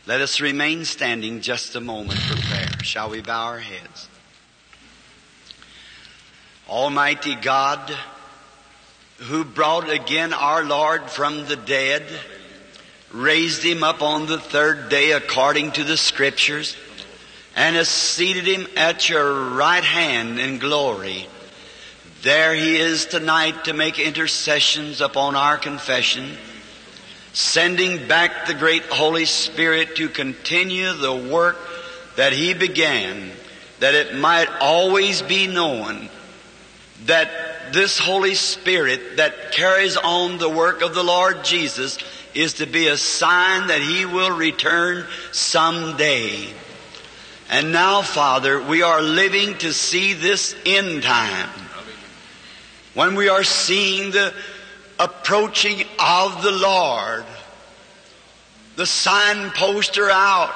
Let us remain standing just a moment for prayer. Shall we bow our heads? Almighty God, who brought again our Lord from the dead, raised Him up on the third day according to the Scriptures, and has seated Him at your right hand in glory. There He is tonight to make intercessions upon our confession, sending back the great Holy Spirit to continue the work that He began, that it might always be known that this Holy Spirit that carries on the work of the Lord Jesus is to be a sign that He will return someday. And now, Father, we are living to see this end time, when we are seeing the approaching of the Lord. The signposts are out.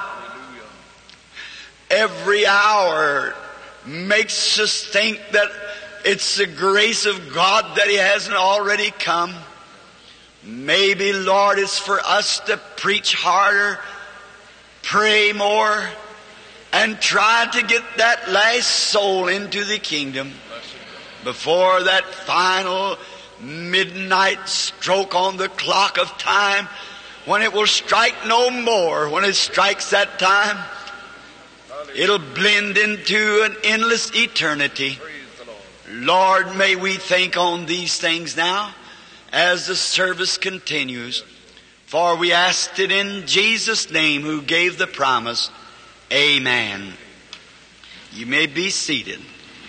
Every hour makes us think that it's the grace of God that He hasn't already come. Maybe, Lord, it's for us to preach harder, pray more, and try to get that last soul into the kingdom before that final midnight stroke on the clock of time, when it will strike no more. When it strikes that time, it'll blend into an endless eternity. Lord, may we think on these things now as the service continues. For we asked it in Jesus' name, who gave the promise. Amen. You may be seated.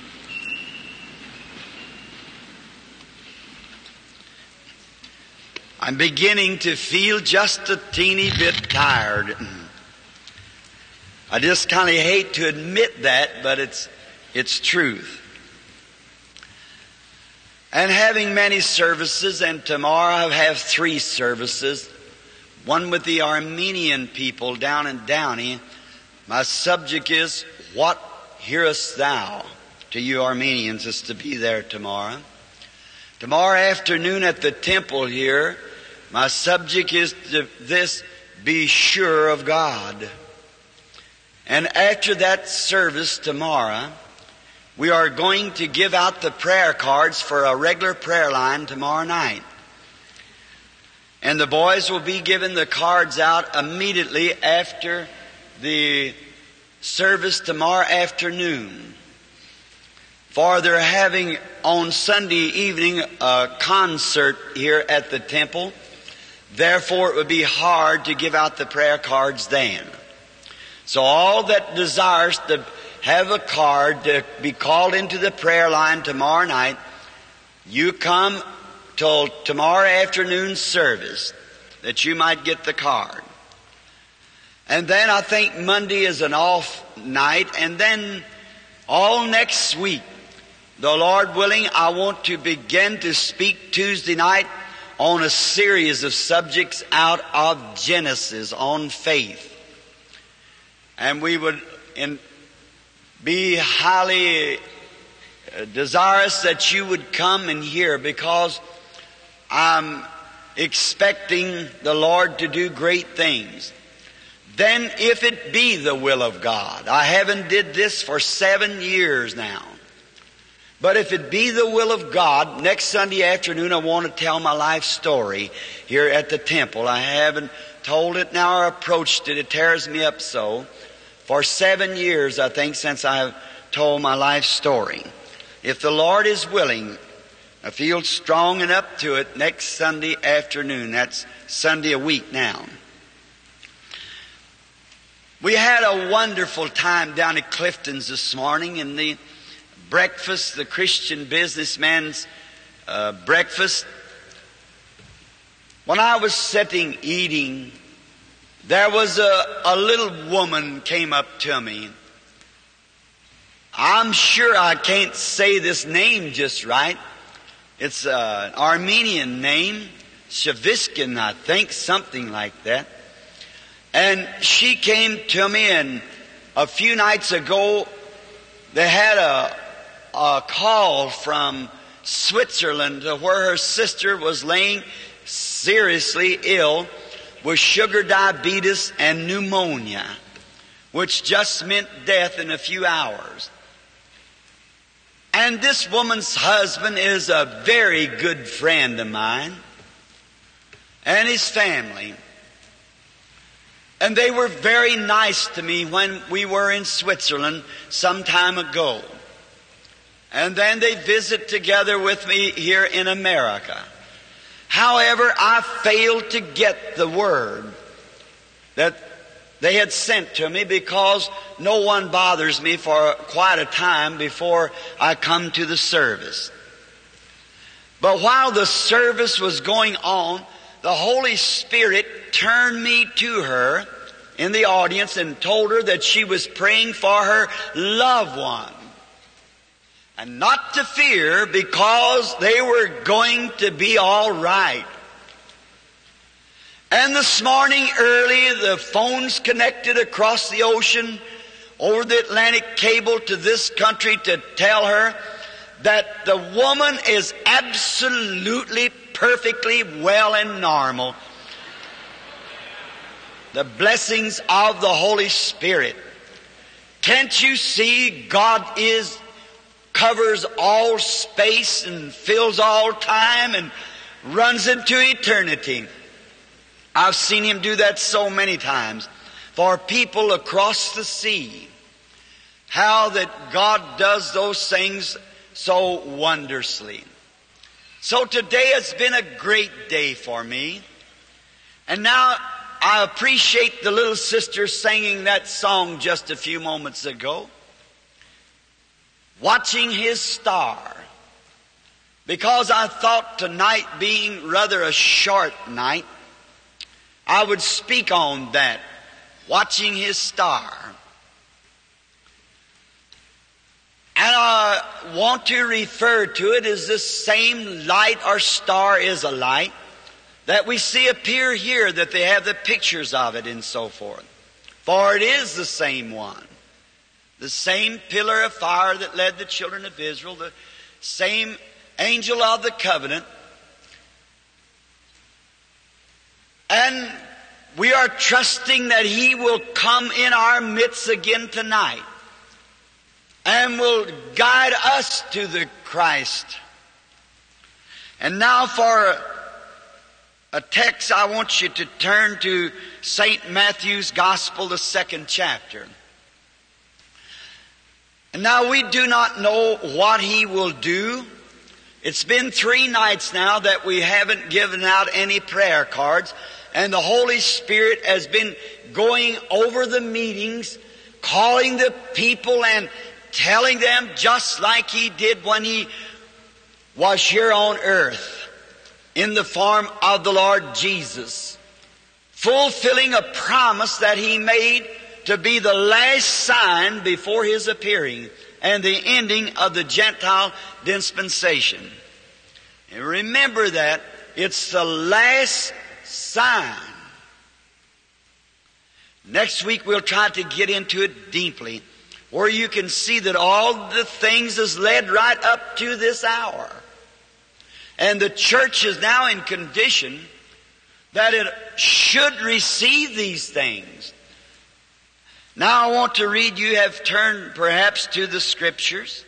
I'm beginning to feel just a teeny bit tired. I just kind of hate to admit that, but it's truth. And having many services, and tomorrow I have 3 services, one with the Armenian people down in Downey. My subject is, What Hearest Thou? To you Armenians is to be there tomorrow. Tomorrow afternoon at the temple here, my subject is this: Be sure of God. And after that service tomorrow, we are going to give out the prayer cards for a regular prayer line tomorrow night. And the boys will be giving the cards out immediately after the service tomorrow afternoon. For they're having on Sunday evening a concert here at the temple. Therefore, it would be hard to give out the prayer cards then. So all that desires to have a card to be called into the prayer line tomorrow night, you come till tomorrow afternoon service that you might get the card. And then I think Monday is an off night, and then all next week, the Lord willing, I want to begin to speak Tuesday night on a series of subjects out of Genesis on faith. And we would be highly desirous that you would come and hear, because I'm expecting the Lord to do great things. Then, if it be the will of God, I haven't did this for 7 years now. But if it be the will of God, next Sunday afternoon I want to tell my life story here at the temple. I haven't told it now or approached it. It tears me up so. For 7 years, I think, since I have told my life story. If the Lord is willing, I feel strong and up to it next Sunday afternoon. That's Sunday a week now. We had a wonderful time down at Clifton's this morning in the breakfast, the Christian businessman's breakfast. When I was sitting eating, there was a little woman came up to me. I'm sure I can't say this name just right. It's an Armenian name, Shaviskin, I think, something like that. And she came to me, and a few nights ago, they had a call from Switzerland to where her sister was laying seriously ill, with sugar diabetes and pneumonia, which just meant death in a few hours. And this woman's husband is a very good friend of mine, and his family. And they were very nice to me when we were in Switzerland some time ago. And then they visit together with me here in America. However, I failed to get the word that they had sent to me because no one bothers me for quite a time before I come to the service. But while the service was going on, the Holy Spirit turned me to her in the audience and told her that she was praying for her loved one. And not to fear, because they were going to be all right. And this morning early, the phones connected across the ocean over the Atlantic cable to this country to tell her that the woman is absolutely, perfectly well and normal. The blessings of the Holy Spirit. Can't you see God covers all space and fills all time and runs into eternity? I've seen Him do that so many times for people across the sea. How that God does those things so wondrously. So today has been a great day for me. And now I appreciate the little sister singing that song just a few moments ago. Watching His star. Because I thought tonight being rather a short night, I would speak on that. Watching His star. And I want to refer to it as this same light or star is a light that we see appear here, that they have the pictures of it and so forth. For it is the same one. The same pillar of fire that led the children of Israel, the same angel of the covenant. And we are trusting that He will come in our midst again tonight and will guide us to the Christ. And now for a text, I want you to turn to St. Matthew's Gospel, the 2nd chapter. And now we do not know what He will do. It's been 3 nights now that we haven't given out any prayer cards, and the Holy Spirit has been going over the meetings, calling the people and telling them just like He did when He was here on earth in the form of the Lord Jesus, fulfilling a promise that He made to be the last sign before His appearing and the ending of the Gentile dispensation. And remember that it's the last sign. Next week we'll try to get into it deeply, where you can see that all the things has led right up to this hour. And the church is now in condition that it should receive these things. Now I want to read, you have turned perhaps to the Scriptures.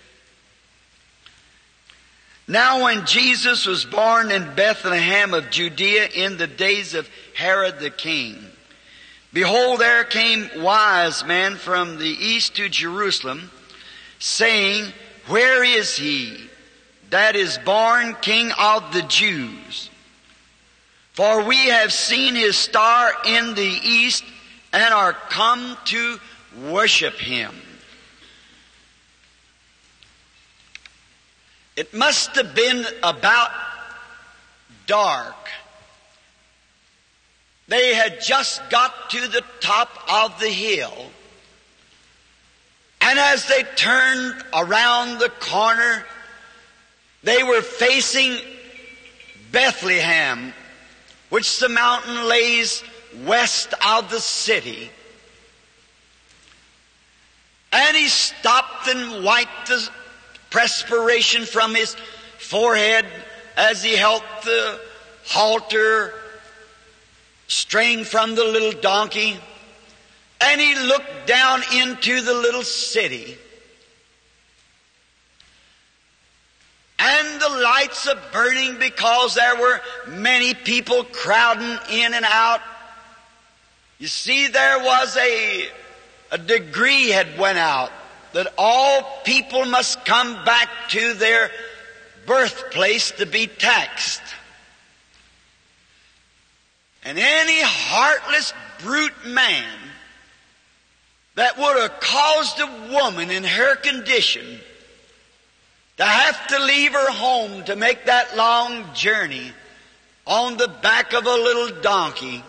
Now when Jesus was born in Bethlehem of Judea in the days of Herod the king, behold, there came wise men from the east to Jerusalem, saying, where is He that is born King of the Jews? For we have seen His star in the east and are come to worship Him. It must have been about dark. They had just got to the top of the hill. And as they turned around the corner, they were facing Bethlehem, which the mountain lays west of the city. And he stopped and wiped the perspiration from his forehead as he helped the halter straying from the little donkey, and he looked down into the little city. And the lights are burning because there were many people crowding in and out. You see, there was a decree had went out that all people must come back to their birthplace to be taxed. And any heartless brute man that would have caused a woman in her condition to have to leave her home to make that long journey on the back of a little donkey.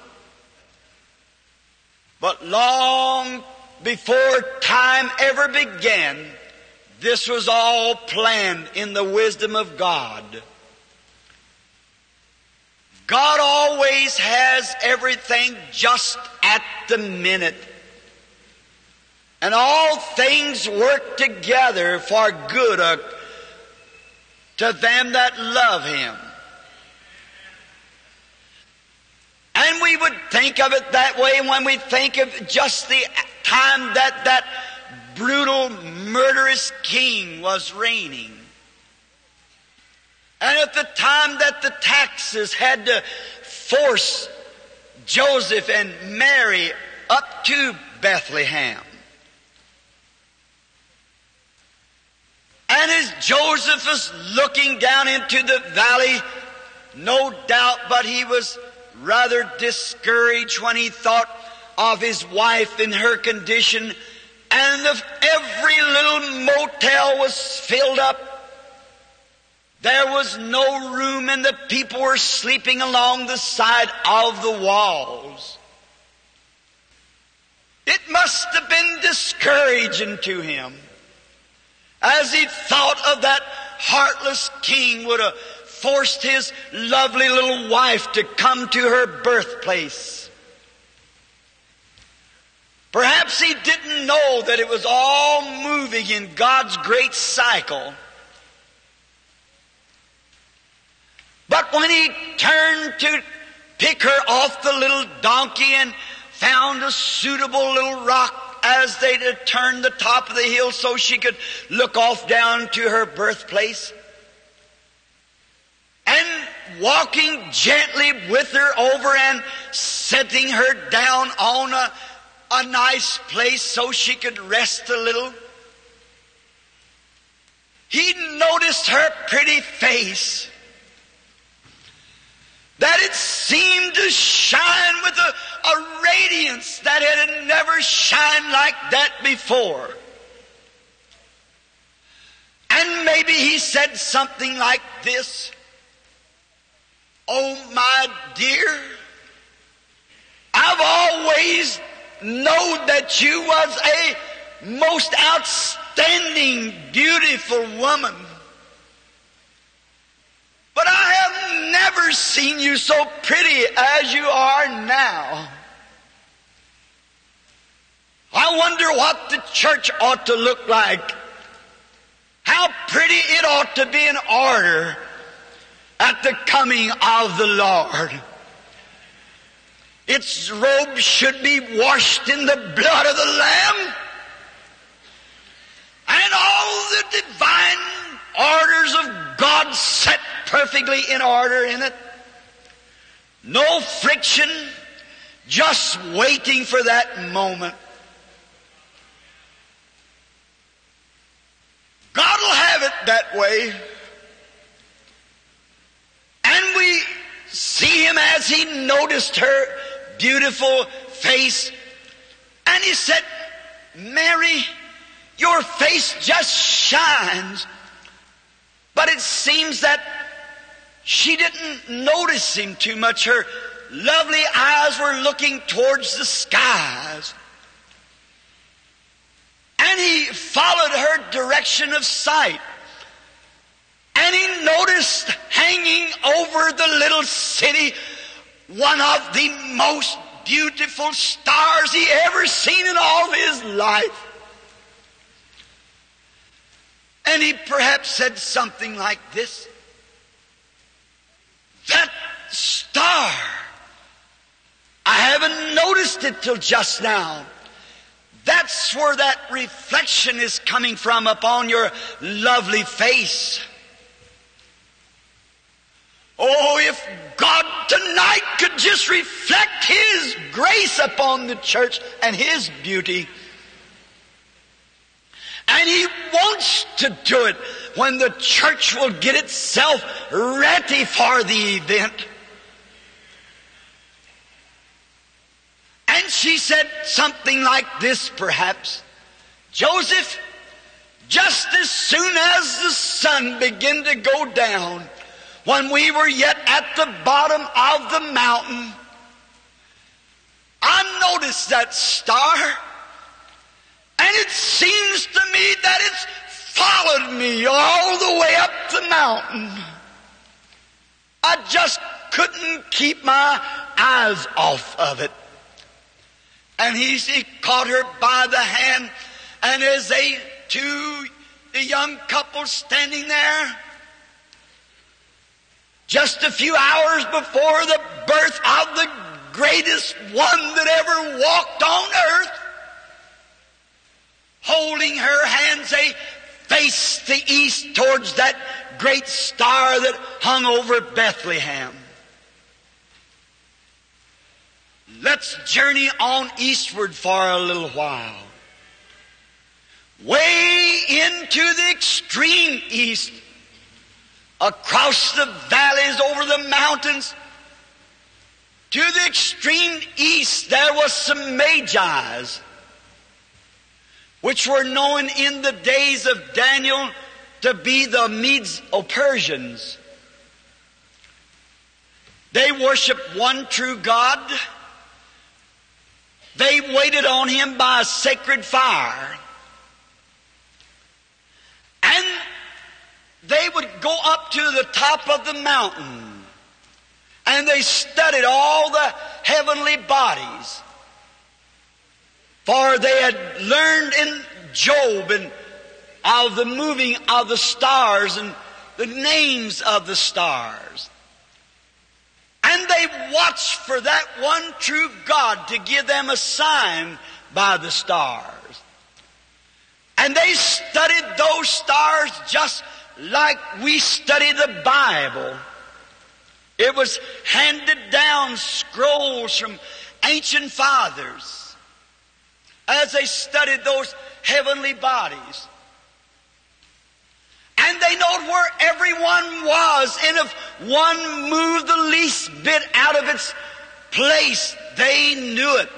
But long before time ever began, this was all planned in the wisdom of God. God always has everything just at the minute. And all things work together for good to them that love Him. And we would think of it that way when we think of just the time that brutal, murderous king was reigning. And at the time that the taxes had to force Joseph and Mary up to Bethlehem. And as Joseph was looking down into the valley, no doubt, but he was rather discouraged when he thought of his wife in her condition, and every little motel was filled up. There was no room, and the people were sleeping along the side of the walls. It must have been discouraging to him as he thought of that heartless king would have forced his lovely little wife to come to her birthplace. Perhaps he didn't know that it was all moving in God's great cycle. But when he turned to pick her off the little donkey and found a suitable little rock as they turned the top of the hill so she could look off down to her birthplace, and walking gently with her over and setting her down on a nice place so she could rest a little, he noticed her pretty face, that it seemed to shine with a radiance that it had never shined like that before. And maybe he said something like this: "Oh, my dear, I've always known that you was a most outstanding, beautiful woman. But I have never seen you so pretty as you are now. I wonder what the church ought to look like. How pretty it ought to be in order at the coming of the Lord. Its robes should be washed in the blood of the Lamb, and all the divine orders of God set perfectly in order in it. No friction, just waiting for that moment. God will have it that way." And we see him as he noticed her beautiful face, and he said, "Mary, your face just shines." But it seems that she didn't notice him too much. Her lovely eyes were looking towards the skies. And he followed her direction of sight. And he noticed hanging over the little city one of the most beautiful stars he ever seen in all of his life. And he perhaps said something like this: "That star I haven't noticed it till just now. That's where that reflection is coming from upon your lovely face. Oh, if God tonight could just reflect His grace upon the church and His beauty. And He wants to do it when the church will get itself ready for the event. And she said something like this, perhaps. Joseph, just as soon as the sun began to go down, when we were yet at the bottom of the mountain, I noticed that star, and it seems to me that it's followed me all the way up the mountain. I just couldn't keep my eyes off of it. And he caught her by the hand, and as the young couple standing there, just a few hours before the birth of the greatest one that ever walked on earth, holding her hands, they faced the east towards that great star that hung over Bethlehem. Let's journey on eastward for a little while. Way into the extreme east, across the valleys, over the mountains, to the extreme east, there was some Magi's, which were known in the days of Daniel to be the Medes-Persians. They worshiped one true God. They waited on Him by a sacred fire. And they would go up to the top of the mountain, and they studied all the heavenly bodies. For they had learned in Job and of the moving of the stars and the names of the stars. And they watched for that one true God to give them a sign by the stars. And they studied those stars just like we study the Bible. It was handed down scrolls from ancient fathers as they studied those heavenly bodies. And they knowed where everyone was, and if one moved the least bit out of its place, they knew it.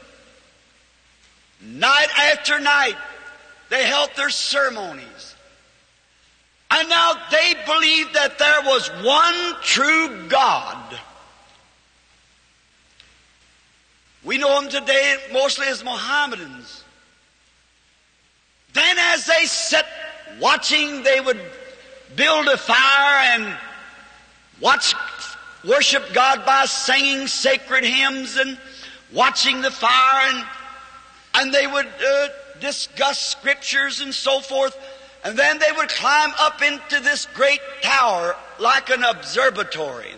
Night after night, they held their ceremonies. And now they believed that there was one true God. We know them today mostly as Mohammedans. Then as they sat watching, they would build a fire and worship God by singing sacred hymns and watching the fire, and they would discuss scriptures and so forth. And then they would climb up into this great tower like an observatory.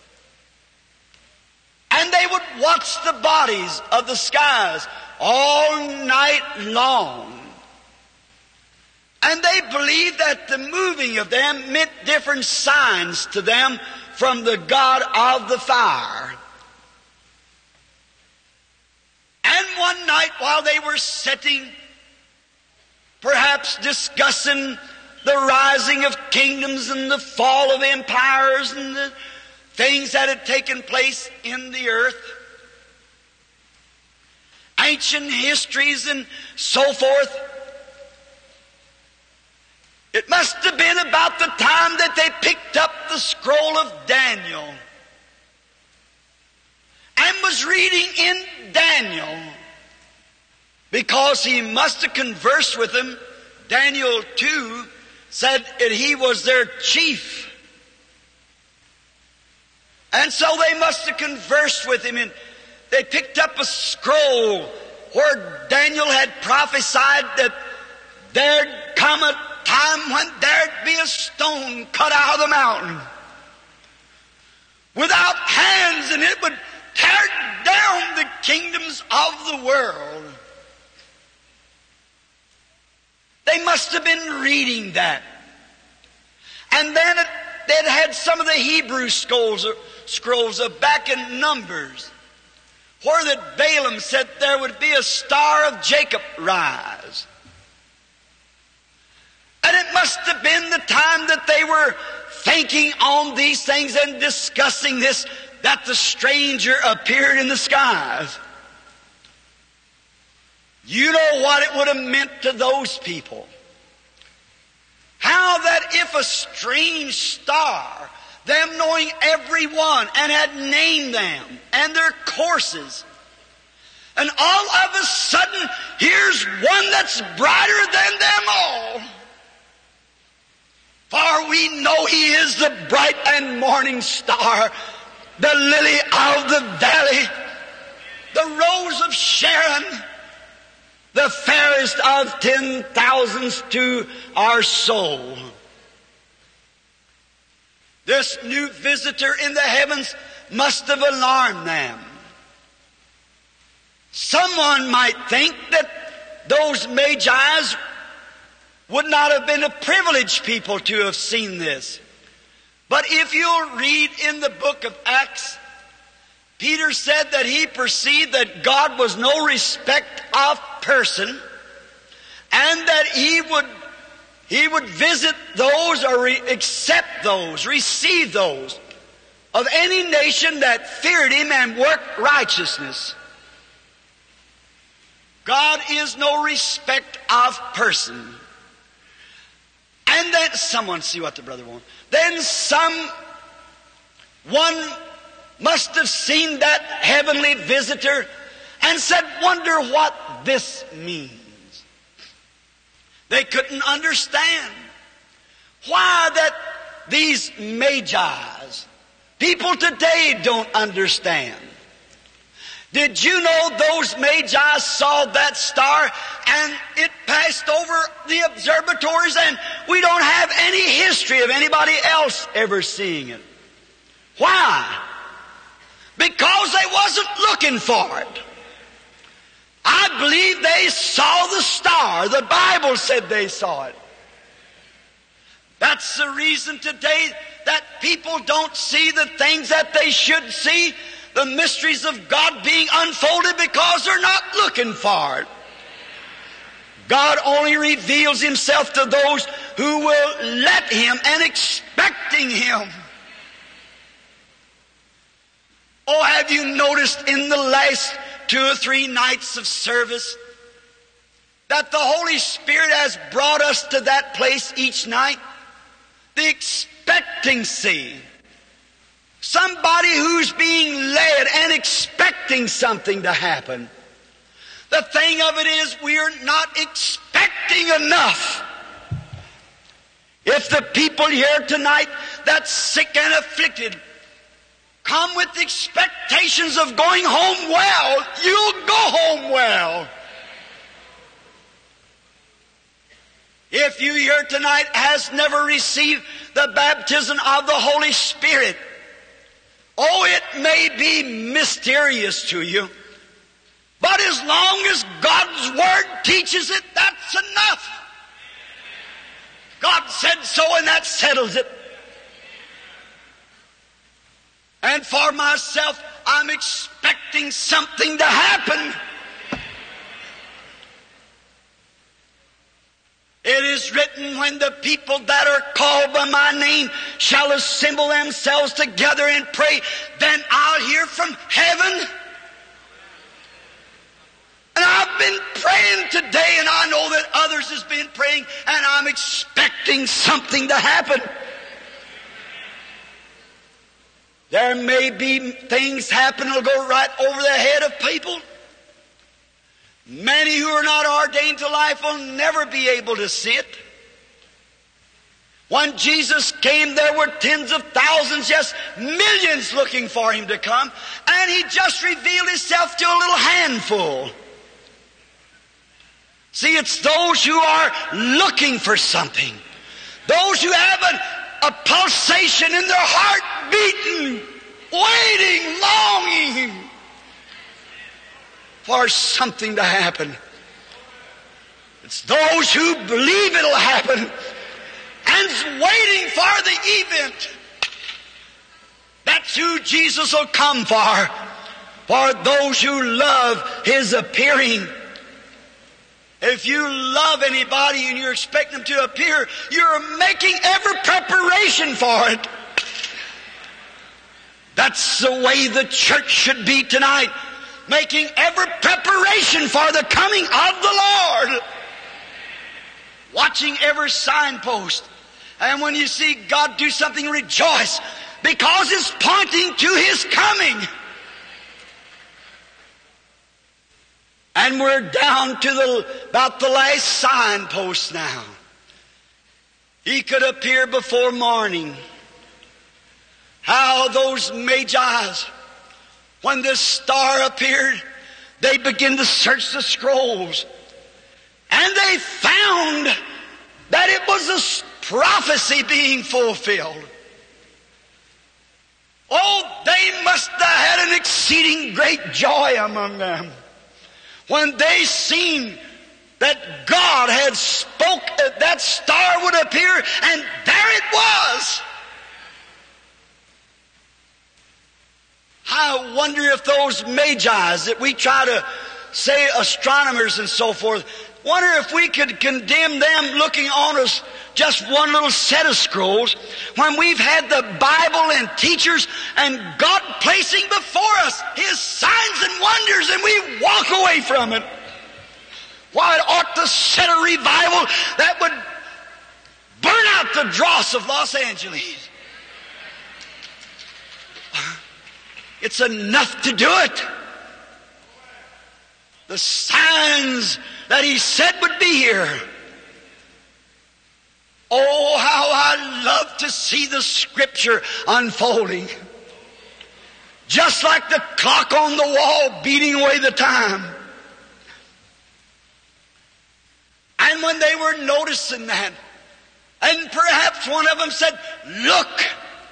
And they would watch the bodies of the skies all night long. And they believed that the moving of them meant different signs to them from the God of the fire. And one night while they were sitting, perhaps discussing the rising of kingdoms and the fall of empires and the things that had taken place in the earth, ancient histories and so forth, it must have been about the time that they picked up the scroll of Daniel and was reading in Daniel, because he must have conversed with them. Daniel 2 said that he was their chief. And so they must have conversed with him, and they picked up a scroll where Daniel had prophesied that there'd come a time when there'd be a stone cut out of the mountain without hands, and it would tear down the kingdoms of the world. They must have been reading that. And then they'd had some of the Hebrew scrolls back in Numbers, where that Balaam said there would be a star of Jacob rise. And it must have been the time that they were thinking on these things and discussing this, that the stranger appeared in the skies. You know what it would have meant to those people. How that if a strange star, them knowing everyone and had named them and their courses, and all of a sudden here's one that's brighter than them all. For we know he is the bright and morning star, the lily of the valley, the rose of Sharon, the fairest of 10,000s to our soul. This new visitor in the heavens must have alarmed them. Someone might think that those Magi's would not have been a privileged people to have seen this. But if you'll read in the book of Acts, Peter said that he perceived that God was no respect of person, and that he would visit those or accept those, receive those of any nation that feared him and worked righteousness. God is no respect of person. And then someone, see what the brother wants. Then someone must have seen that heavenly visitor and said, wonder what this means. They couldn't understand why that these Magi's, people today don't understand. Did you know those Magi saw that star and it passed over the observatories, and we don't have any history of anybody else ever seeing it? Why? Because they wasn't looking for it. I believe they saw the star. The Bible said they saw it. That's the reason today that people don't see the things that they should see, the mysteries of God being unfolded, because they're not looking for it. God only reveals Himself to those who will let Him and expecting Him. Oh, have you noticed in the last 2 or 3 nights of service that the Holy Spirit has brought us to that place each night? The expectancy. Somebody who's being led and expecting something to happen. The thing of it is, we're not expecting enough. If the people here tonight that's sick and afflicted come with expectations of going home well, you'll go home well. If you here tonight has never received the baptism of the Holy Spirit, oh, it may be mysterious to you, but as long as God's Word teaches it, that's enough. God said so, and that settles it. And for myself, I'm expecting something to happen. It is written, when the people that are called by my name shall assemble themselves together and pray, then I'll hear from heaven. And I've been praying today, and I know that others has been praying, and I'm expecting something to happen. There may be things happen that'll go right over the head of people. Many who are not ordained to life will never be able to see it. When Jesus came, there were tens of thousands, yes, millions looking for Him to come, and He just revealed Himself to a little handful. See, it's those who are looking for something, those who have a pulsation in their heart beating, waiting, longing. for something to happen. It's those who believe it'll happen and's waiting for the event. That's who Jesus will come for those who love His appearing. If you love anybody and you're expecting them to appear, you're making every preparation for it. That's the way the church should be tonight, making every preparation for the coming of the Lord. Watching every signpost. And when you see God do something, rejoice, because it's pointing to His coming. And we're down to about the last signpost now. He could appear before morning. How those Magi's, when this star appeared, they began to search the scrolls. And they found that it was a prophecy being fulfilled. Oh, they must have had an exceeding great joy among them when they seen that God had spoke that star would appear, and there it was. I wonder if those Magi's that we try to say astronomers and so forth, wonder if we could condemn them looking on us just one little set of scrolls when we've had the Bible and teachers and God placing before us His signs and wonders, and we walk away from it. Why, it ought to set a revival that would burn out the dross of Los Angeles. It's enough to do it. The signs that He said would be here. Oh, how I love to see the Scripture unfolding. Just like the clock on the wall beating away the time. And when they were noticing that, and perhaps one of them said, "Look,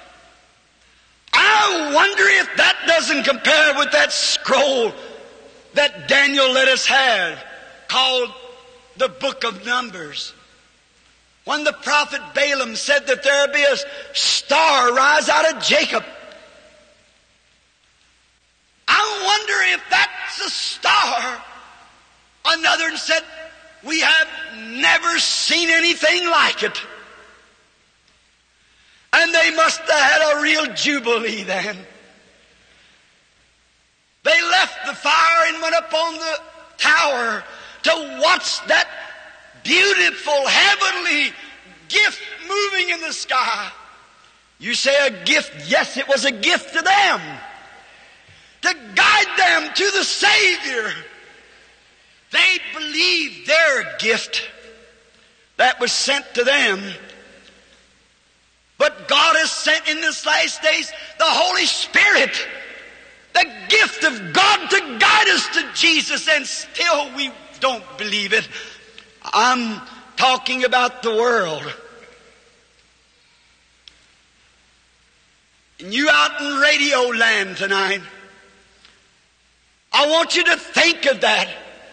I wonder if that doesn't compare with that scroll that Daniel let us have, called the Book of Numbers. When the prophet Balaam said that there would be a star rise out of Jacob. I wonder if that's a star." Another said, "We have never seen anything like it." And they must have had a real jubilee then. They left the fire and went up on the tower to watch that beautiful heavenly gift moving in the sky. You say a gift? Yes, it was a gift to them, to guide them to the Savior. They believed their gift that was sent to them. But God has sent in this last days the Holy Spirit, the gift of God to guide us to Jesus, and still we don't believe it. I'm talking about the world. And you out in radio land tonight, I want you to think of that.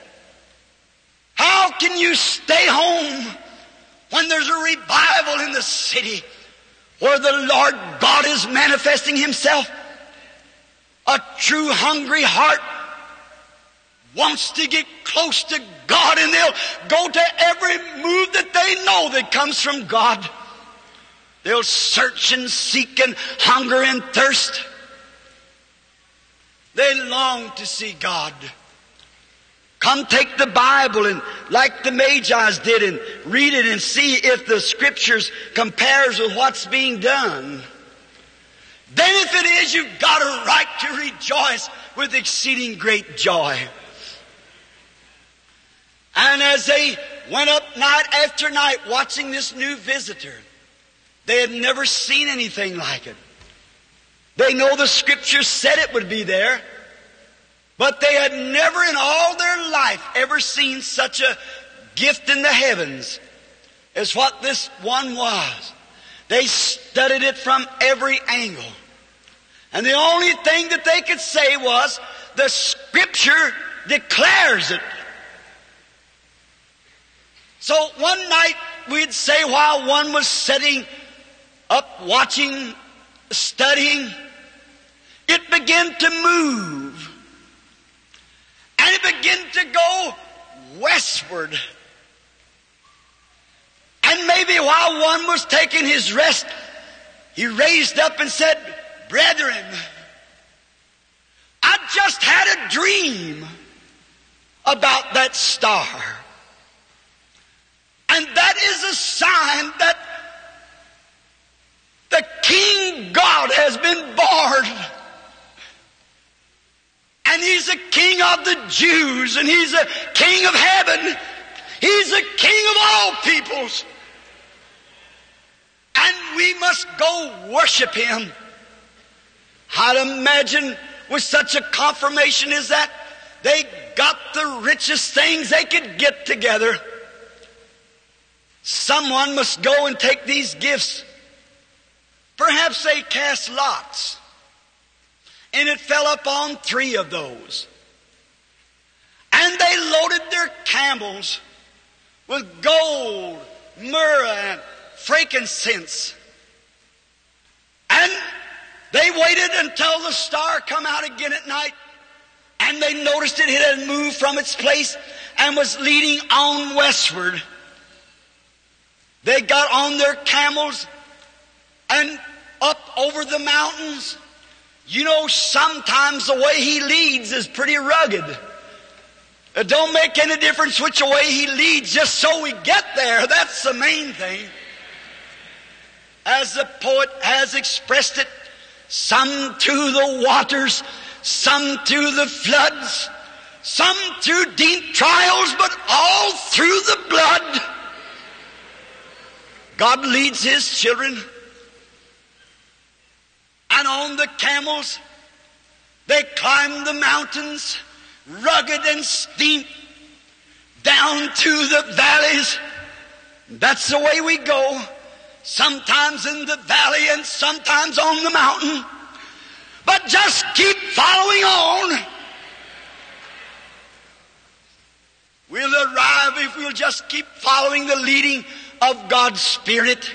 How can you stay home when there's a revival in the city where the Lord God is manifesting Himself? A true hungry heart wants to get close to God, and they'll go to every move that they know that comes from God. They'll search and seek and hunger and thirst. They long to see God. Come take the Bible and, like the Magi's did, and read it and see if the Scriptures compares with what's being done. Then if it is, you've got a right to rejoice with exceeding great joy. And as they went up night after night watching this new visitor, they had never seen anything like it. They know the Scriptures said it would be there, but they had never in all their life ever seen such a gift in the heavens as what this one was. They studied it from every angle. And the only thing that they could say was, the Scripture declares it. So one night, we'd say while one was sitting up, watching, studying, it began to move. And it began to go westward. And maybe while one was taking his rest, he raised up and said, "Brethren, I just had a dream about that star. And that is a sign that the King God has been born. And He's a King of the Jews, and He's a King of heaven. He's a King of all peoples. And we must go worship Him." I'd imagine with such a confirmation as that, they got the richest things they could get together. Someone must go and take these gifts. Perhaps they cast lots, and it fell upon 3 of those. And they loaded their camels with gold, myrrh, and frankincense. And they waited until the star come out again at night, and they noticed it had moved from its place and was leading on westward. They got on their camels and up over the mountains. You know, sometimes the way He leads is pretty rugged. It don't make any difference which way He leads, just so we get there. That's the main thing. As the poet has expressed it, some through the waters, some through the floods, some through deep trials, but all through the blood. God leads His children. And on the camels, they climbed the mountains, rugged and steep, down to the valleys. That's the way we go. Sometimes in the valley and sometimes on the mountain. But just keep following on. We'll arrive if we'll just keep following the leading of God's Spirit.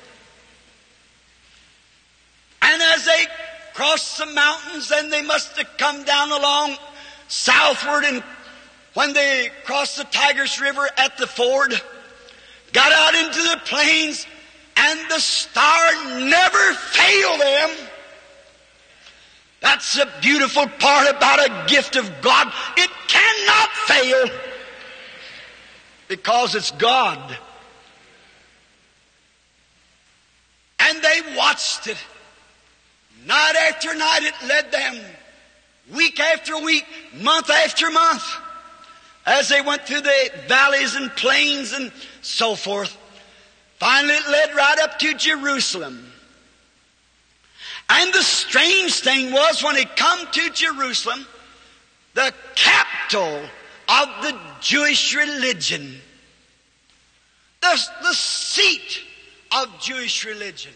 And as they crossed the mountains, then they must have come down along southward, and when they crossed the Tigris River at the ford, got out into the plains, and the star never failed them. That's the beautiful part about a gift of God. It cannot fail because it's God. And they watched it. Night after night it led them. Week after week, month after month. As they went through the valleys and plains and so forth. Finally it led right up to Jerusalem. And the strange thing was, when it come to Jerusalem, the capital of the Jewish religion, the seat of Jewish religion,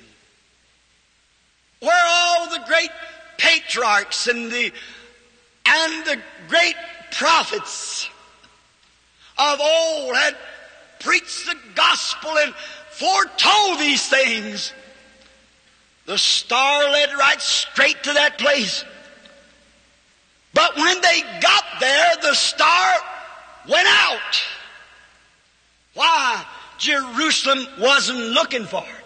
where all the great patriarchs and the great prophets of old had preached the gospel and foretold these things. The star led right straight to that place. But when they got there, the star went out. Why? Jerusalem wasn't looking for it.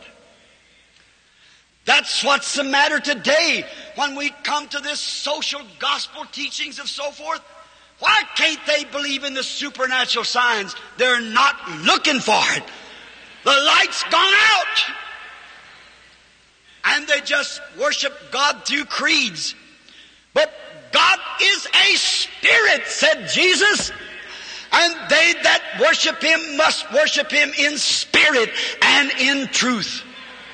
That's what's the matter today when we come to this social gospel teachings of so forth. Why can't they believe in the supernatural signs? They're not looking for it. The light's gone out. And they just worship God through creeds. But God is a spirit, said Jesus. And they that worship Him must worship Him in spirit and in truth.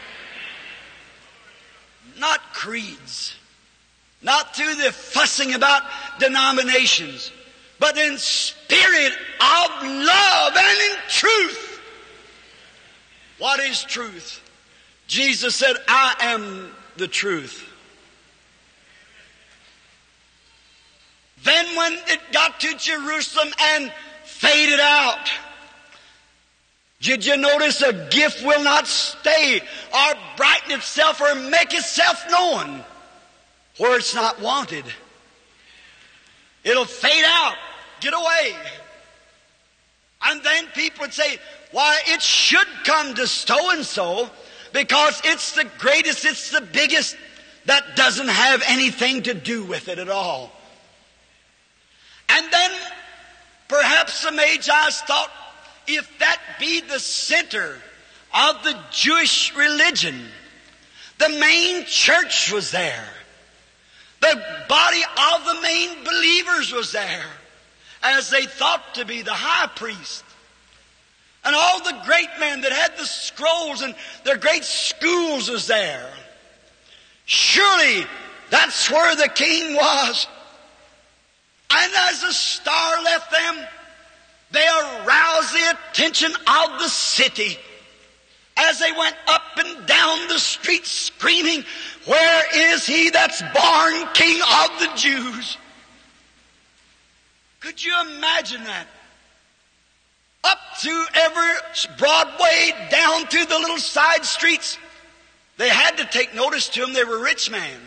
Not creeds. Not through the fussing about denominations. But in spirit of love and in truth. What is truth? Jesus said, I am the truth. Then when it got to Jerusalem and faded out, did you notice a gift will not stay or brighten itself or make itself known where it's not wanted? It'll fade out, get away. And then people would say, why, it should come to so-and-so because it's the greatest, it's the biggest. That doesn't have anything to do with it at all. And then perhaps the Magi thought, if that be the center of the Jewish religion, the main church was there. The body of the main believers was there, as they thought to be the high priest. And all the great men that had the scrolls and their great schools was there. Surely that's where the king was. And as the star left them, they aroused the attention of the city as they went up and down the streets screaming, where is he that's born King of the Jews? Could you imagine that? Up to every Broadway, down to the little side streets, they had to take notice to him. They were rich men.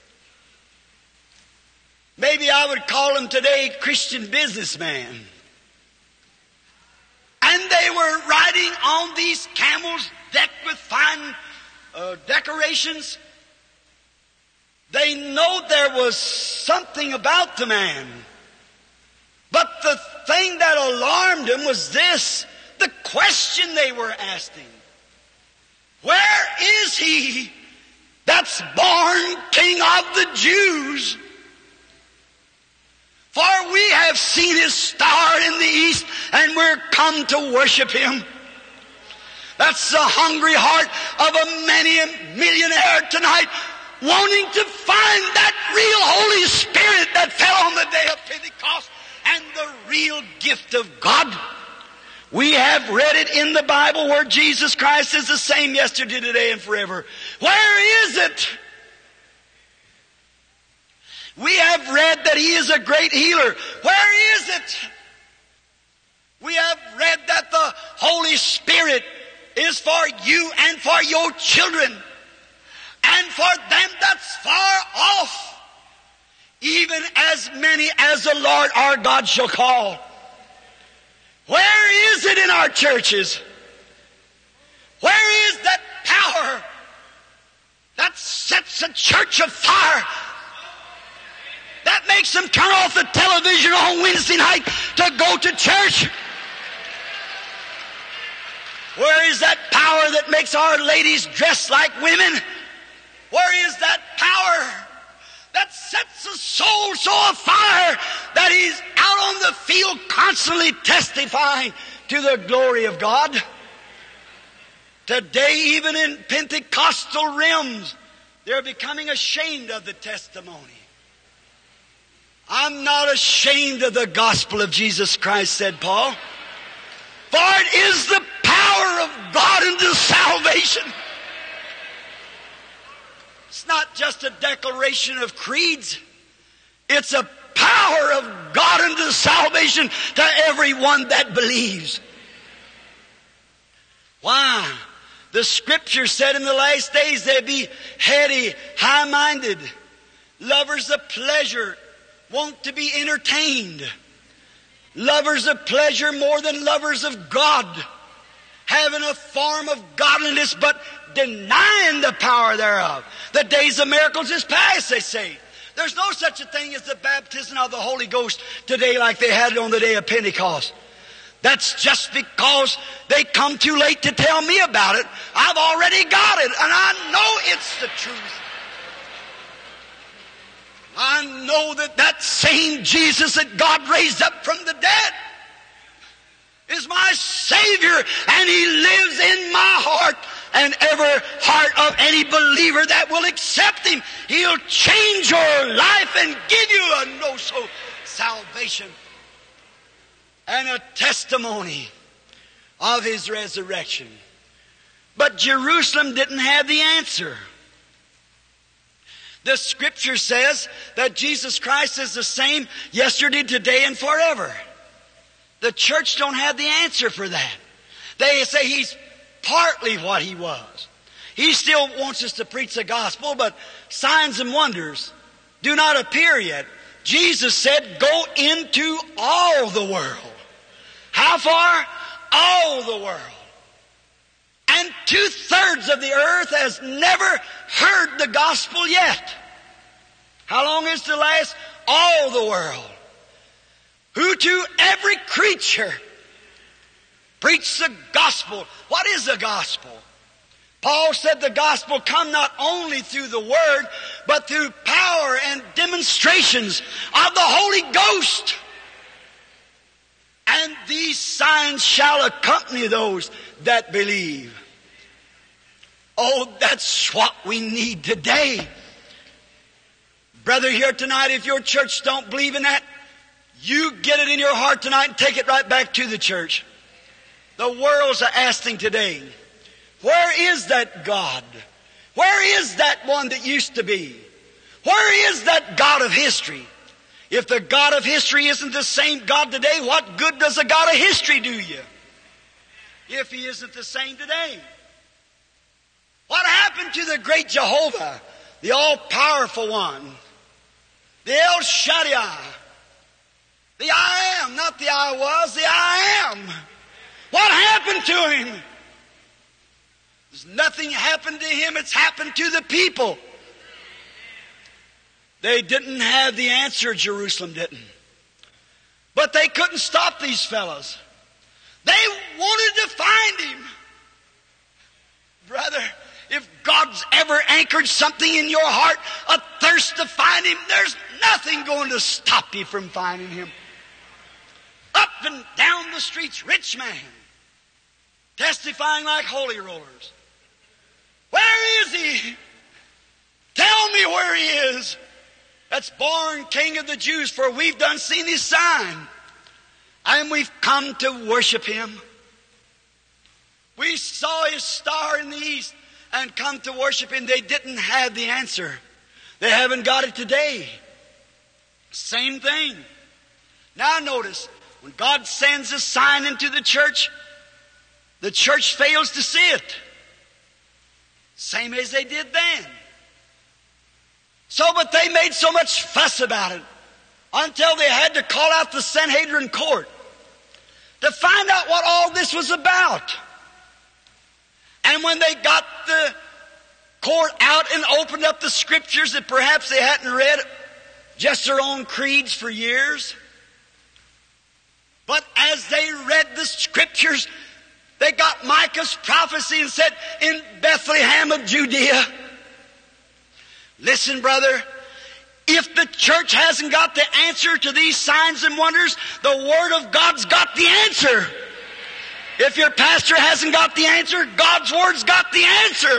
Maybe I would call them today Christian businessmen. And they were riding on these camels decked with fine decorations. They know there was something about the man. But the thing that alarmed them was this, the question they were asking. Where is he that's born King of the Jews? For we have seen his star in the east, and we're come to worship him. That's the hungry heart of a many millionaire tonight, wanting to find that real Holy Spirit that fell on the day of Pentecost and the real gift of God. We have read it in the Bible where Jesus Christ is the same yesterday, today, and forever. Where is it? We have read that he is a great healer. Where is it? We have read that the Holy Spirit is for you and for your children and for them that's far off, even as many as the Lord our God shall call. Where is it in our churches? Where is that power that sets a church afire, that makes them turn off the television on Wednesday night to go to church? Where is that power that makes our ladies dress like women? Where is that power that sets the soul so afire that he's out on the field constantly testifying to the glory of God? Today, even in Pentecostal realms, they're becoming ashamed of the testimony. I'm not ashamed of the gospel of Jesus Christ, said Paul. For it is the power of God unto salvation. It's not just a declaration of creeds. It's a power of God unto salvation to everyone that believes. Why? The Scripture said in the last days they'd be heady, high-minded, lovers of pleasure, want to be entertained, lovers of pleasure more than lovers of God, having a form of godliness but denying the power thereof. The days of miracles is past, they say. There's no such a thing as the baptism of the Holy Ghost today like they had it on the day of Pentecost. That's just because they come too late to tell me about it. I've already got it, and I know it's the truth. I know that that same Jesus that God raised up from the dead is my Savior, and He lives in my heart. And every heart of any believer that will accept Him, He'll change your life and give you a no-so salvation and a testimony of His resurrection. But Jerusalem didn't have the answer. The Scripture says that Jesus Christ is the same yesterday, today, and forever. The church don't have the answer for that. They say He's partly what He was. He still wants us to preach the gospel, but signs and wonders do not appear yet. Jesus said, go into all the world. How far? All the world. And 2/3 of the earth has never heard the gospel yet. How long is the last? All the world. Who to every creature preach the gospel. What is the gospel? Paul said the gospel come not only through the word, but through power and demonstrations of the Holy Ghost. And these signs shall accompany those that believe. Oh, that's what we need today. Brother, here tonight, if your church don't believe in that, you get it in your heart tonight and take it right back to the church. The world's asking today, where is that God? Where is that one that used to be? Where is that God of history? If the God of history isn't the same God today, what good does the God of history do you? If He isn't the same today. What happened to the great Jehovah, the all-powerful one, the El Shaddai, the I Am, not the I Was, the I Am? What happened to Him? There's nothing happened to Him, it's happened to the people. They didn't have the answer, Jerusalem didn't. But they couldn't stop these fellows. They wanted to find Him. Brother, if God's ever anchored something in your heart, a thirst to find Him, there's nothing going to stop you from finding Him. Up and down the streets, rich man, testifying like holy rollers. Where is He? Tell me where He is. That's born King of the Jews, for we've done seen His sign. And we've come to worship Him. We saw His star in the east and come to worship Him. They didn't have the answer. They haven't got it today. Same thing. Now notice, when God sends a sign into the church fails to see it. Same as they did then. So, but they made so much fuss about it until they had to call out the Sanhedrin court to find out what all this was about. And when they got the court out and opened up the Scriptures that perhaps they hadn't read, just their own creeds for years, but as they read the Scriptures, they got Micah's prophecy and said, in Bethlehem of Judea. Listen, brother, if the church hasn't got the answer to these signs and wonders, the Word of God's got the answer. If your pastor hasn't got the answer, God's Word's got the answer.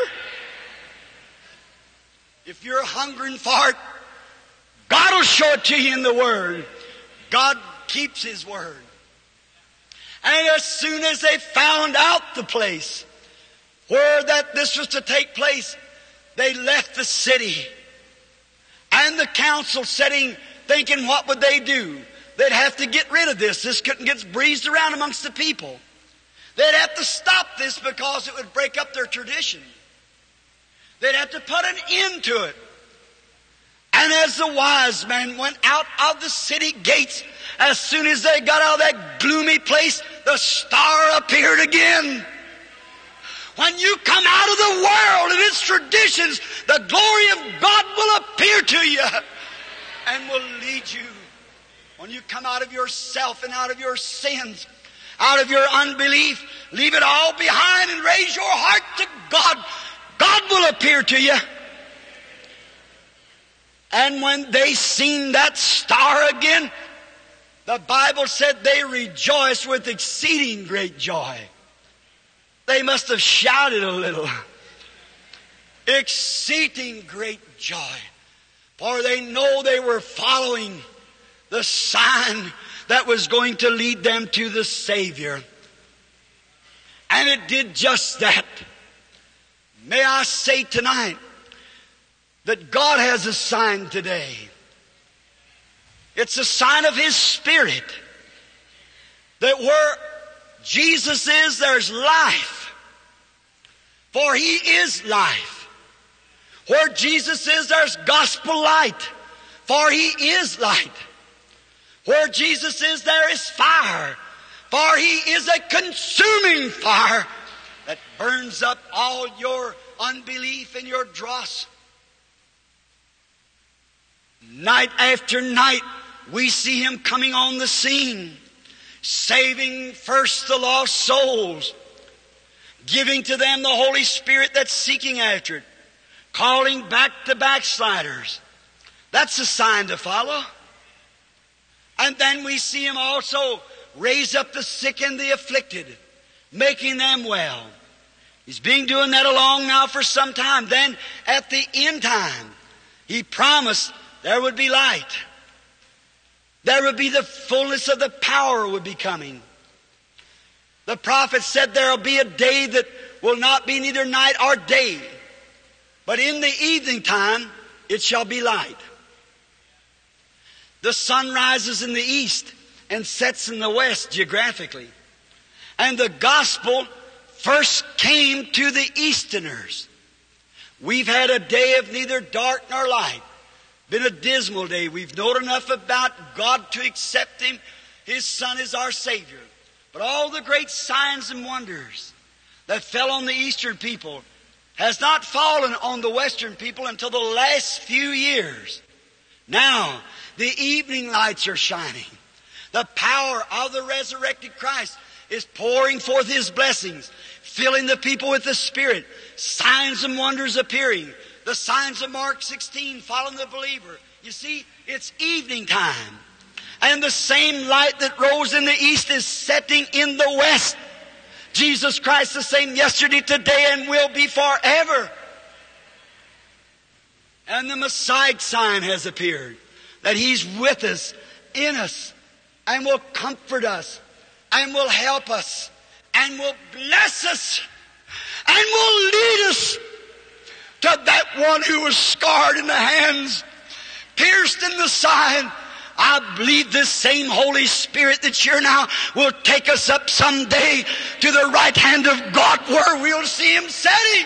If you're hungering for it, God will show it to you in the Word. God keeps His Word. And as soon as they found out the place where that this was to take place, they left the city. And the council sitting, thinking, what would they do? They'd have to get rid of this. This couldn't get breezed around amongst the people. They'd have to stop this because it would break up their tradition. They'd have to put an end to it. And as the wise men went out of the city gates, as soon as they got out of that gloomy place, the star appeared again. When you come out of the world and its traditions, the glory of God will appear to you and will lead you. When you come out of yourself and out of your sins, out of your unbelief, leave it all behind and raise your heart to God. God will appear to you. And when they seen that star again, the Bible said they rejoiced with exceeding great joy. They must have shouted a little. Exceeding great joy. For they know they were following the sign that was going to lead them to the Savior. And it did just that. May I say tonight, that God has a sign today. It's a sign of His Spirit. That where Jesus is, there's life. For He is life. Where Jesus is, there's gospel light. For He is light. Where Jesus is, there is fire. For He is a consuming fire that burns up all your unbelief and your dross. Night after night, we see Him coming on the scene, saving first the lost souls, giving to them the Holy Spirit that's seeking after it, calling back the backsliders. That's a sign to follow. And then we see Him also raise up the sick and the afflicted, making them well. He's been doing that along now for some time. Then at the end time, He promised there would be light. There would be the fullness of the power would be coming. The prophet said there will be a day that will not be neither night or day, but in the evening time it shall be light. The sun rises in the east and sets in the west geographically. And the gospel first came to the Easterners. We've had a day of neither dark nor light. Been a dismal day. We've known enough about God to accept Him. His Son is our Savior. But all the great signs and wonders that fell on the Eastern people has not fallen on the Western people until the last few years. Now, the evening lights are shining. The power of the resurrected Christ is pouring forth His blessings, filling the people with the Spirit. Signs and wonders appearing. The signs of Mark 16 following the believer. You see, it's evening time. And the same light that rose in the east is setting in the west. Jesus Christ the same yesterday, today, and will be forever. And the Messiah sign has appeared. That He's with us, in us, and will comfort us, and will help us, and will bless us, and will lead us to that one who was scarred in the hands, pierced in the side. I believe this same Holy Spirit that's here now will take us up someday to the right hand of God where we'll see Him sitting.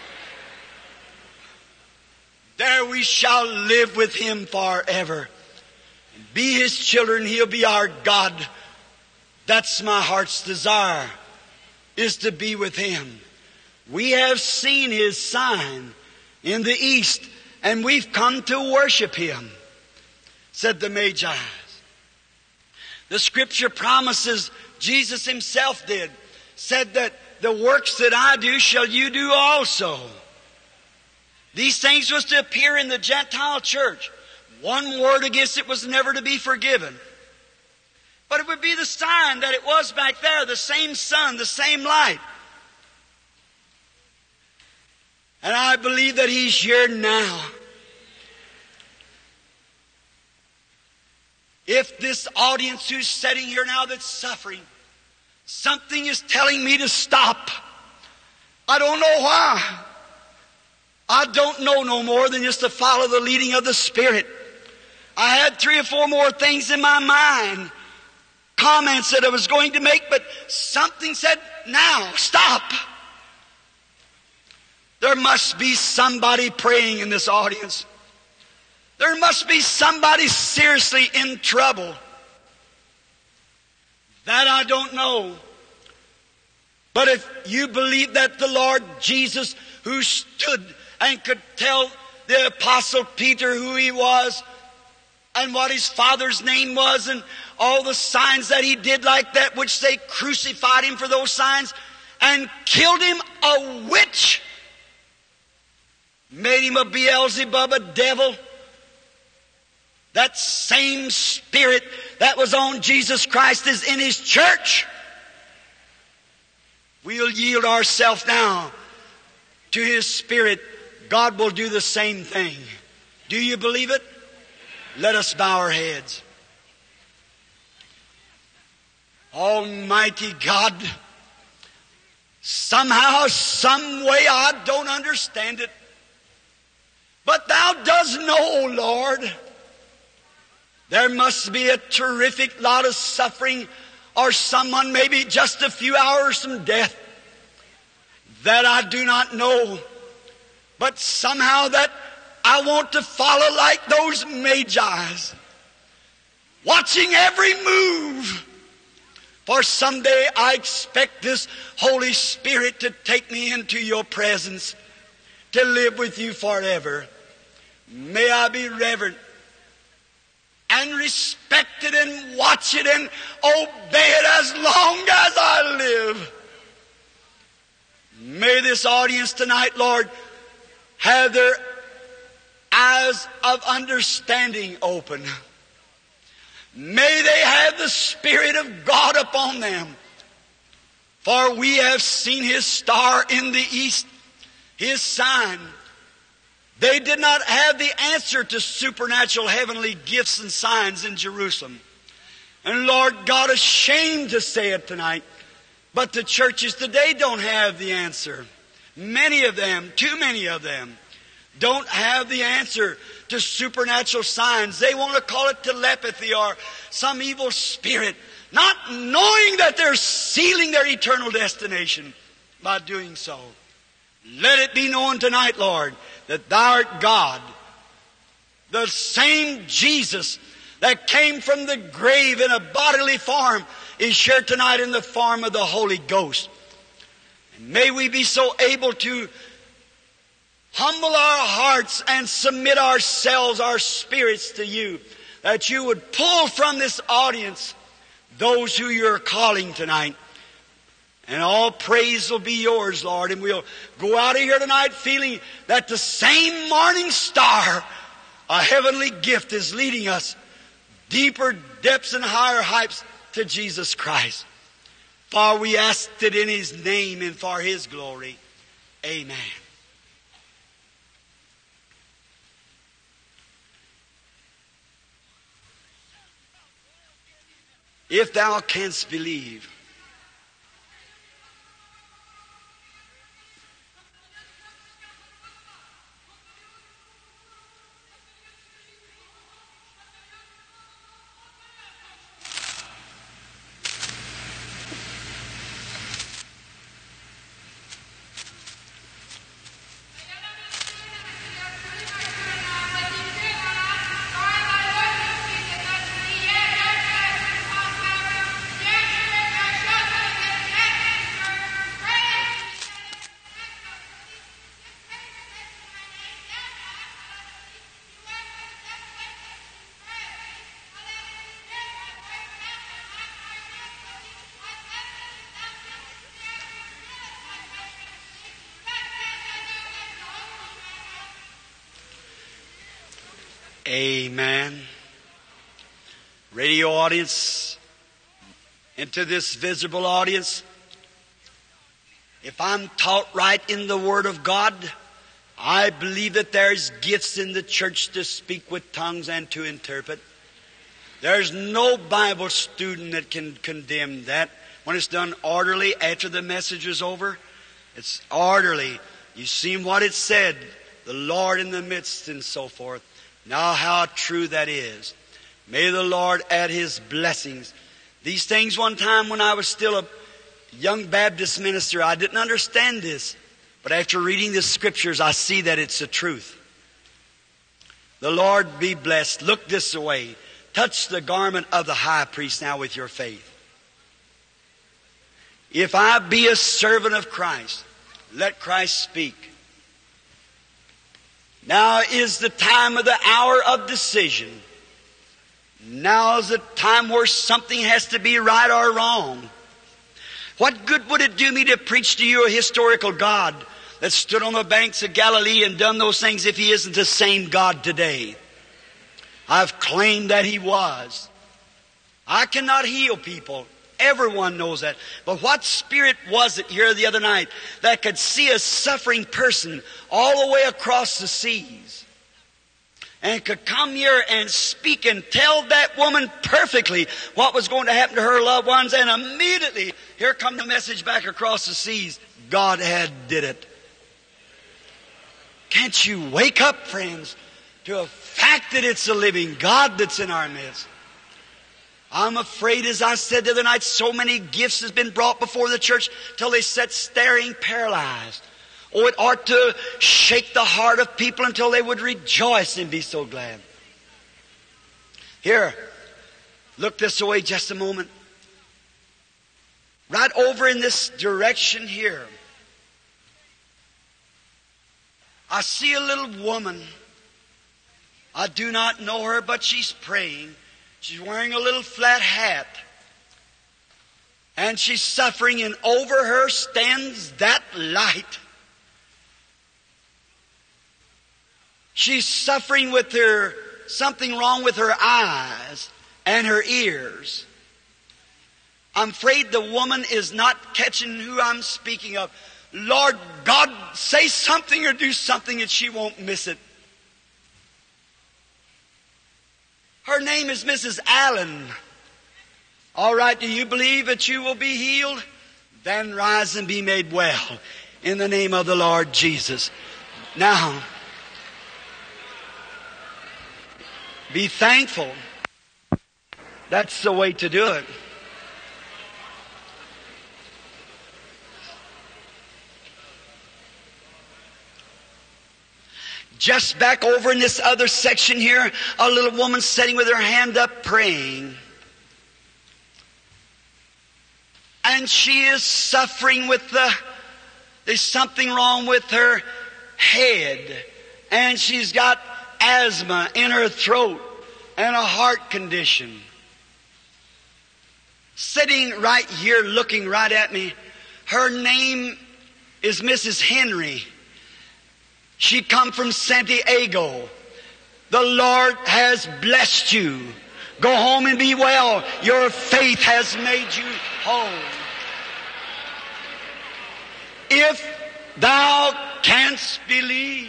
There we shall live with Him forever. And be His children, He'll be our God. That's my heart's desire, is to be with Him. We have seen His sign in the east, and we've come to worship Him, said the Magi. The Scripture promises, Jesus Himself did, said that the works that I do shall you do also. These things was to appear in the Gentile church. One word against it was never to be forgiven. But it would be the sign that it was back there, the same sun, the same light. And I believe that He's here now. If this audience who's sitting here now that's suffering, something is telling me to stop. I don't know why. I don't know no more than just to follow the leading of the Spirit. I had 3 or 4 more things in my mind, comments that I was going to make, but something said, now, stop. There must be somebody praying in this audience. There must be somebody seriously in trouble. That I don't know. But if you believe that the Lord Jesus, who stood and could tell the Apostle Peter who he was and what his father's name was and all the signs that he did like that, which they crucified him for those signs and killed him, a witch, made him a Beelzebub, a devil. That same Spirit that was on Jesus Christ is in His church. We'll yield ourselves now to His Spirit. God will do the same thing. Do you believe it? Let us bow our heads. Almighty God, somehow, some way, I don't understand it. But Thou dost know, Lord, there must be a terrific lot of suffering, or someone maybe just a few hours from death that I do not know. But somehow that I want to follow like those Magi's, watching every move. For someday I expect this Holy Spirit to take me into Your presence, to live with You forever. May I be reverent and respect it and watch it and obey it as long as I live. May this audience tonight, Lord, have their eyes of understanding open. May they have the Spirit of God upon them. For we have seen His star in the east, His sign. They did not have the answer to supernatural heavenly gifts and signs in Jerusalem. And Lord God, ashamed to say it tonight, but the churches today don't have the answer. Many of them, too many of them, don't have the answer to supernatural signs. They want to call it telepathy or some evil spirit, not knowing that they're sealing their eternal destination by doing so. Let it be known tonight, Lord, that Thou art God. The same Jesus that came from the grave in a bodily form is here tonight in the form of the Holy Ghost. And may we be so able to humble our hearts and submit ourselves, our spirits to You, that You would pull from this audience those who You're calling tonight. And all praise will be Yours, Lord. And we'll go out of here tonight feeling that the same morning star, a heavenly gift, is leading us deeper depths and higher heights to Jesus Christ. For we asked it in His name and for His glory. Amen. If thou canst believe. Amen. Radio audience, and to this visible audience, if I'm taught right in the Word of God, I believe that there's gifts in the church to speak with tongues and to interpret. There's no Bible student that can condemn that. When it's done orderly after the message is over, it's orderly. You see what it said, the Lord in the midst and so forth. Now how true that is. May the Lord add His blessings. These things one time when I was still a young Baptist minister, I didn't understand this. But after reading the Scriptures, I see that it's the truth. The Lord be blessed. Look this way. Touch the garment of the high priest now with your faith. If I be a servant of Christ, let Christ speak. Now is the time of the hour of decision. Now is the time where something has to be right or wrong. What good would it do me to preach to you a historical God that stood on the banks of Galilee and done those things if He isn't the same God today? I've claimed that He was. I cannot heal people. Everyone knows that. But what spirit was it here the other night that could see a suffering person all the way across the seas and could come here and speak and tell that woman perfectly what was going to happen to her loved ones, and immediately here come the message back across the seas. God had did it. Can't you wake up, friends, to a fact that it's the living God that's in our midst? I'm afraid, as I said the other night, so many gifts has been brought before the church till they sit staring paralyzed. Oh, it ought to shake the heart of people until they would rejoice and be so glad. Here, look this way just a moment. Right over in this direction here, I see a little woman. I do not know her, but she's praying. She's wearing a little flat hat. And she's suffering, and over her stands that light. She's suffering with something wrong with her eyes and her ears. I'm afraid the woman is not catching who I'm speaking of. Lord God, say something or do something that she won't miss it. Her name is Mrs. Allen. All right, do you believe that you will be healed? Then rise and be made well in the name of the Lord Jesus. Now, be thankful. That's the way to do it. Just back over in this other section here, a little woman sitting with her hand up praying. And she is suffering with there's something wrong with her head. And she's got asthma in her throat and a heart condition. Sitting right here looking right at me, her name is Mrs. Henry. She come from Santiago. The Lord has blessed you. Go home and be well. Your faith has made you whole. If thou canst believe.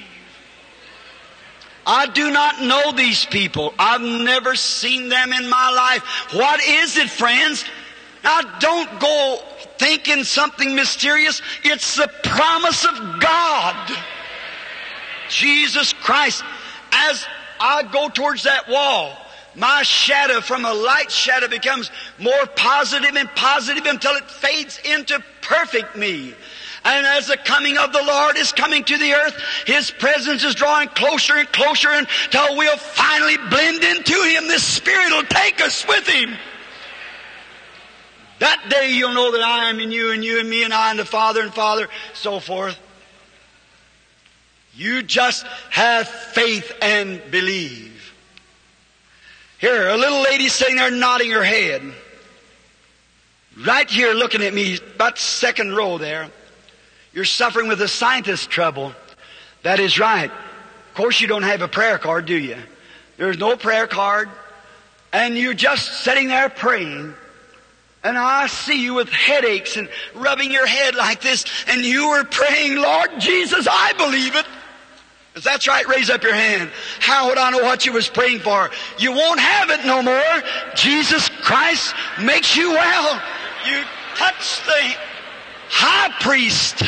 I do not know these people. I've never seen them in my life. What is it, friends? Now don't go thinking something mysterious. It's the promise of God. Jesus Christ. As I go towards that wall, my shadow from a light shadow becomes more positive and positive until it fades into perfect me. And as the coming of the Lord is coming to the earth, His presence is drawing closer and closer until we'll finally blend into Him. The Spirit will take us with Him. That day you'll know that I am in you and me and I and the Father and Father, so forth. You just have faith and believe. Here, a little lady sitting there nodding her head. Right here looking at me, about second row there. You're suffering with a scientist trouble. That is right. Of course you don't have a prayer card, do you? There's no prayer card. And you're just sitting there praying. And I see you with headaches and rubbing your head like this. And you were praying, Lord Jesus, I believe it. If that's right, raise up your hand. How would I know what you was praying for? You won't have it no more. Jesus Christ makes you well. You touch the high priest.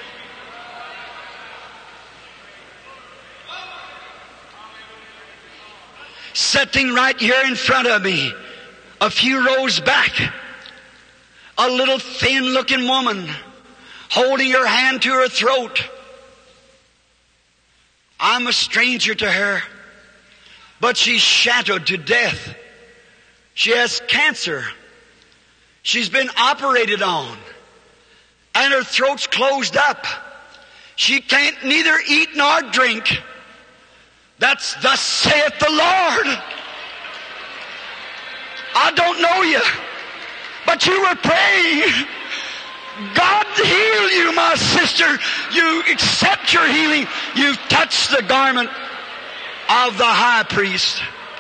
Sitting right here in front of me, a few rows back, a little thin-looking woman holding her hand to her throat. I'm a stranger to her, but she's shattered to death. She has cancer. She's been operated on, and her throat's closed up. She can't neither eat nor drink. That's thus saith the Lord. I don't know you, but you were praying. God heal you, my sister. You accept your healing. You've touched the garment of the high priest.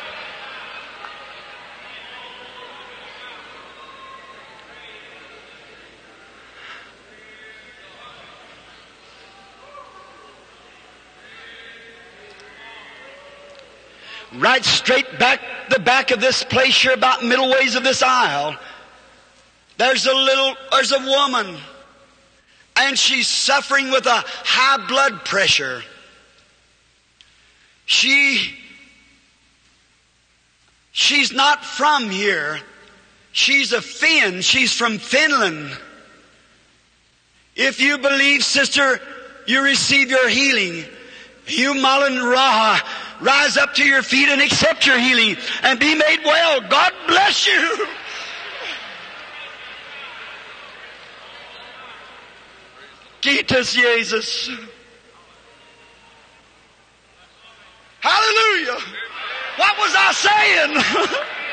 Right straight back the back of this place here, about middle ways of this aisle, there's a woman, and she's suffering with a high blood pressure. She's not from here. She's a Finn. She's from Finland. If you believe, sister, you receive your healing. You, Malin Raha, rise up to your feet and accept your healing and be made well. God bless you. Kiitos, Jesus. Hallelujah. What was I saying?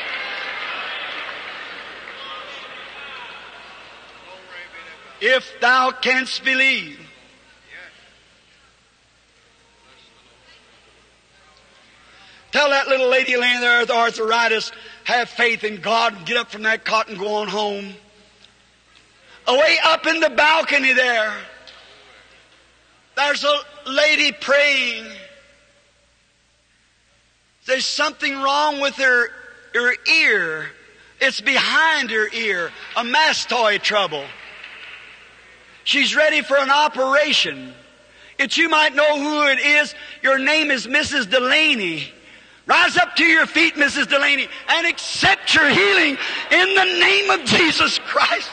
If thou canst believe. Tell that little lady laying there with arthritis, have faith in God and get up from that cot and go on home. Away up in the balcony there's a lady praying. There's something wrong with her ear. It's behind her ear, a mastoid trouble. She's ready for an operation. If you might know who it is, your name is Mrs. Delaney. Rise up to your feet, Mrs. Delaney, and accept your healing in the name of Jesus Christ.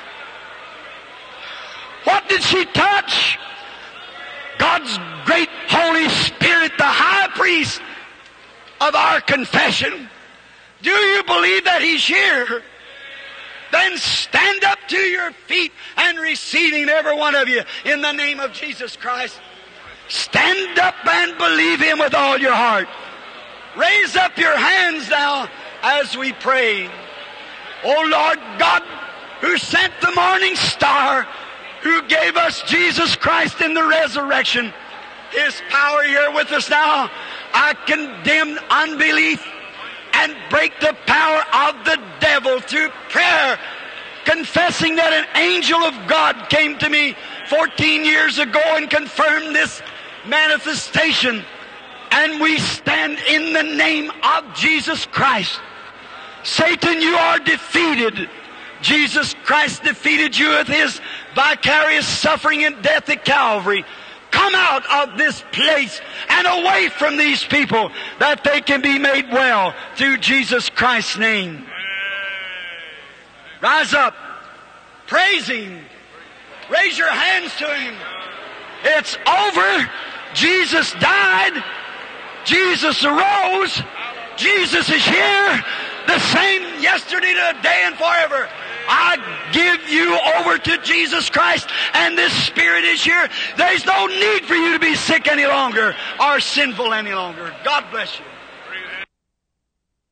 What did she touch? God's great Holy Spirit, the high priest of our confession. Do you believe that He's here? Then stand up to your feet and receive Him, every one of you, in the name of Jesus Christ. Stand up and believe Him with all your heart. Raise up your hands now as we pray. Oh Lord God, who sent the morning star, who gave us Jesus Christ in the resurrection, His power here with us now. I condemn unbelief and break the power of the devil through prayer, confessing that an angel of God came to me 14 years ago and confirmed this manifestation. And we stand in the name of Jesus Christ. Satan, you are defeated. Jesus Christ defeated you with His vicarious suffering and death at Calvary. Come out of this place and away from these people that they can be made well through Jesus Christ's name. Rise up. Praise Him. Raise your hands to Him. It's over. Jesus died. Jesus arose. Jesus is here. The same yesterday, today, and forever. I give you over to Jesus Christ, and this Spirit is here. There's no need for you to be sick any longer or sinful any longer. God bless you.